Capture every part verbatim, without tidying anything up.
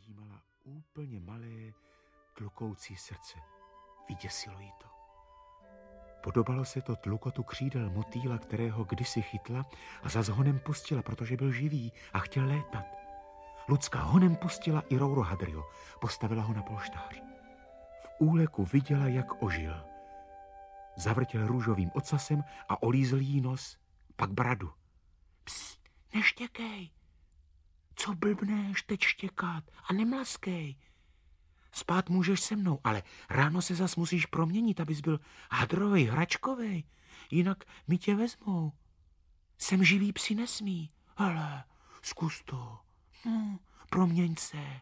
ujímala úplně malé, tlukoucí srdce. Vyděsilo jí to. Podobalo se to tlukotu křídel motýla, kterého kdysi chytla a zas honem pustila, protože byl živý a chtěl létat. Lucka honem pustila i Rourohadryho, postavila ho na polštář. V úleku viděla, jak ožil. Zavrtěl růžovým ocasem a olízl jí nos, pak bradu. Psst, neštěkej. Co blbneš teď štěkat a nemlaskej. Spát můžeš se mnou, ale ráno se zas musíš proměnit, abys byl hadrovej, hračkovej, jinak mi tě vezmou. Sem živý psi nesmí. Hele, zkus to. Hm, proměň se.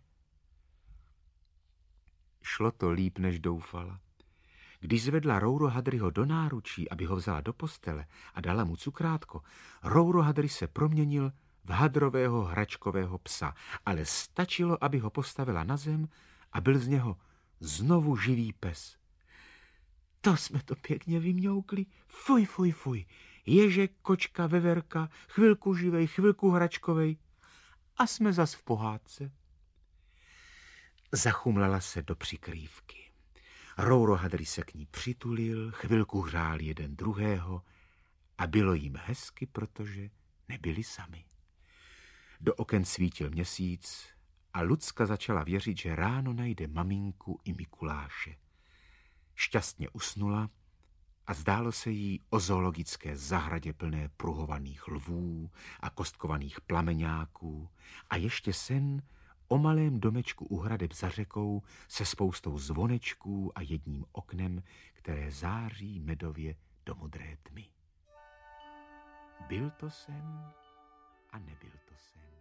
Šlo to líp, než doufala. Když zvedla Rourohadryho do náručí, aby ho vzala do postele a dala mu cukrátko, Rourohadry se proměnil v hadrového hračkového psa, ale stačilo, aby ho postavila na zem a byl z něho znovu živý pes. To jsme to pěkně vymňoukli. Fuj, fuj, fuj. Ježek, kočka, veverka, chvilku živej, chvilku hračkovej. A jsme zas v pohádce. Zachumlala se do přikrývky. Rourohadry se k ní přitulil, chvilku hřál jeden druhého a bylo jim hezky, protože nebyli sami. Do oken svítil měsíc a Lucka začala věřit, že ráno najde maminku i Mikuláše. Šťastně usnula a zdálo se jí o zoologické zahradě plné pruhovaných lvů a kostkovaných plameňáků a ještě sen o malém domečku u hradeb za řekou se spoustou zvonečků a jedním oknem, které září medově do modré tmy. Byl to sen a nebyl to sen.